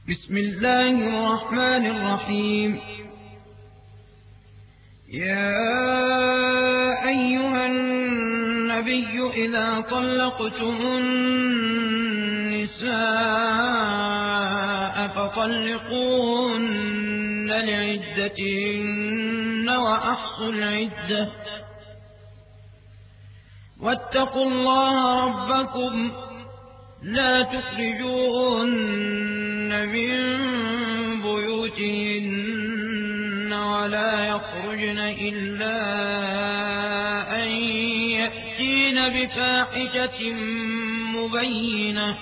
بسم الله الرحمن الرحيم. يا أيها النبي إذا طلقتم النساء فطلقوهن لعدتهن وأحصوا العدة واتقوا الله ربكم لا تخرجوهن من بيوتهن ولا يخرجن إلا أن يأتين بفاحشة مبينة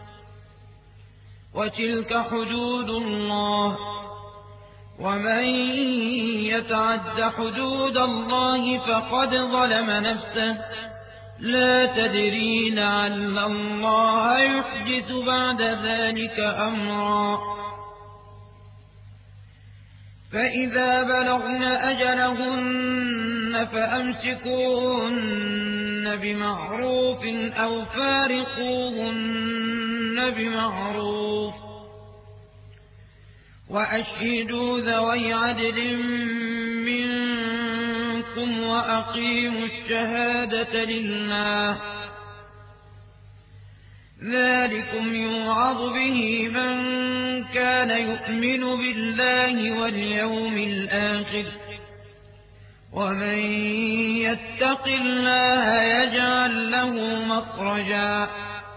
وتلك حدود الله ومن يتعد حدود الله فقد ظلم نفسه لا تدري لعل الله يحدث بعد ذلك أمرا. فإذا بلغن أجلهن فأمسكوهن بمعروف أو فارقوهن بمعروف وأشهدوا ذوي عدل منكم وأقيموا الشهادة لله ذلكم يوعظ به من كان يؤمن بالله واليوم الآخر ومن يتق الله يجعل له مخرجا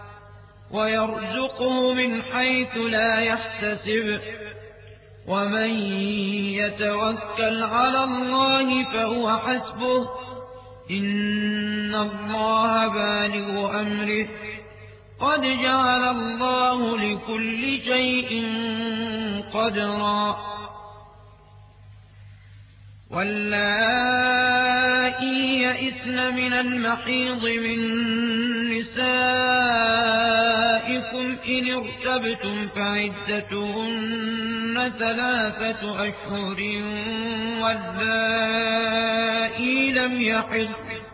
ويرزقه من حيث لا يحتسب ومن يتوكل على الله فهو حسبه إن الله بالغ أمره قد جعل الله لكل شيء قدرا. واللائي يئسن من المحيض من نسائكم إن ارتبتم فعدتهن 3 أشهر واللائي لم يحضن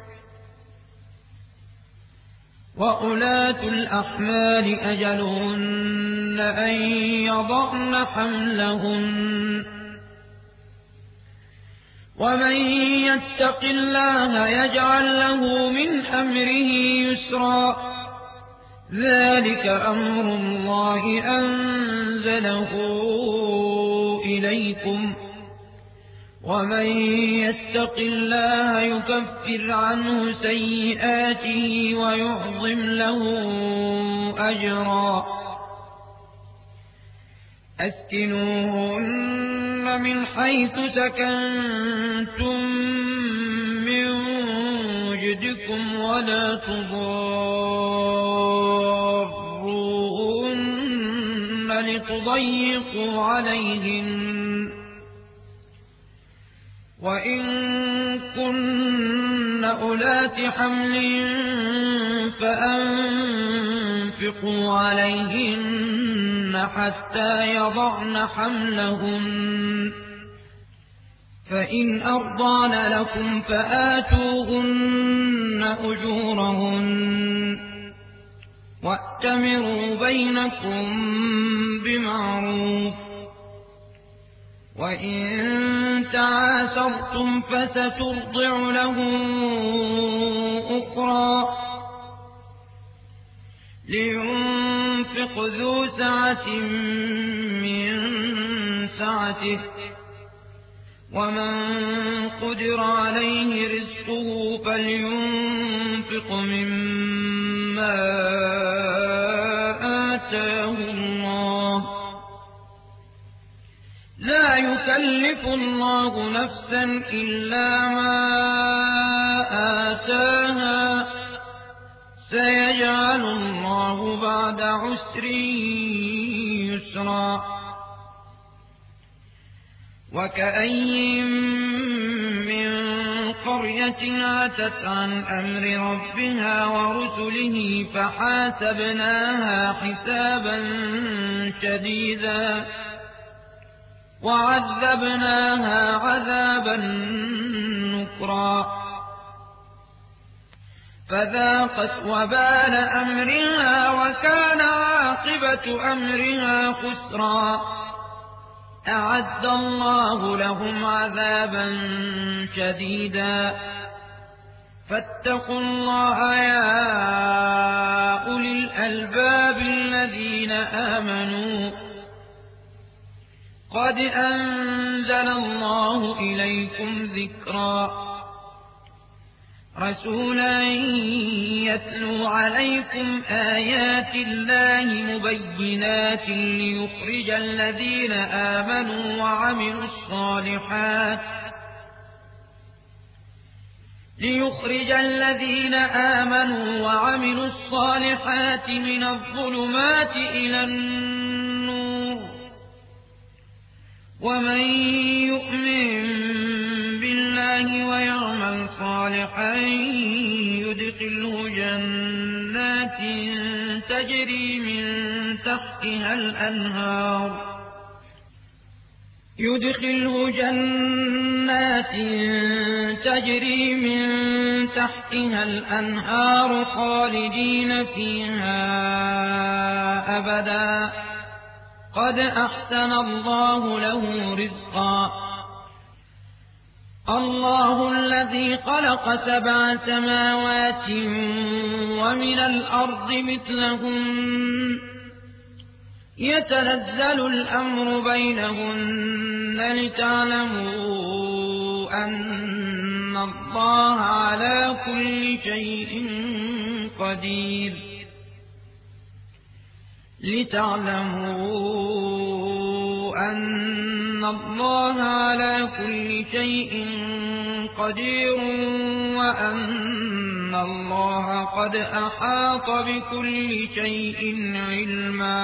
وأولاة الأحمال أجلهن أن يضعن حملهن ومن يتق الله يجعل له من أمره يسرا ذلك أمر الله أنزله إليكم ومن يتق الله يكفر عنه سيئاته ويعظم له أجرا. أسكنوهن من حيث سكنتم من وجدكم ولا تضاروهن لتضيقوا عليهن وإن كن أولات حمل فأنفقوا عليهن حتى يضعن حملهن فإن أرضعن لكم فآتوهن أجورهن وأتمروا بينكم بمعروف وإن تعاسرتم فسترضع له أخرى لينفق ذو سعة من سعته ومن قدر عليه رزقه فلينفق مما آتاه الله لا يكلف الله نفسا إلا ما آتاها سيجعل الله بعد عسر يسرا. وكأي من قرية عتت عن أمر ربها ورسله فحاسبناها حسابا شديدا وعذبناها عذابا نكرا. فذاقت وبال أمرها وكان عاقبة أمرها خسرا. أعد الله لهم عذابا شديدا. فاتقوا الله يا أولي الألباب الذين آمنوا قد أنزل الله إليكم ذكرا. رسولا يتلو عليكم آيات الله مبينات ليخرج الذين آمنوا وعملوا الصالحات من الظلمات إلى النور. ومن يؤمن بالله ويعمل صالحا يدخله جنات تجري من تحتها الأنهار خالدين فيها أبدا. قد أحسن الله له رزقا. الله الذي خلق 7 سماوات ومن الأرض مثلهن يتنزل الأمر بينهن لتعلموا أن الله على كل شيء قدير وأن الله قد أحاط بكل شيء علما.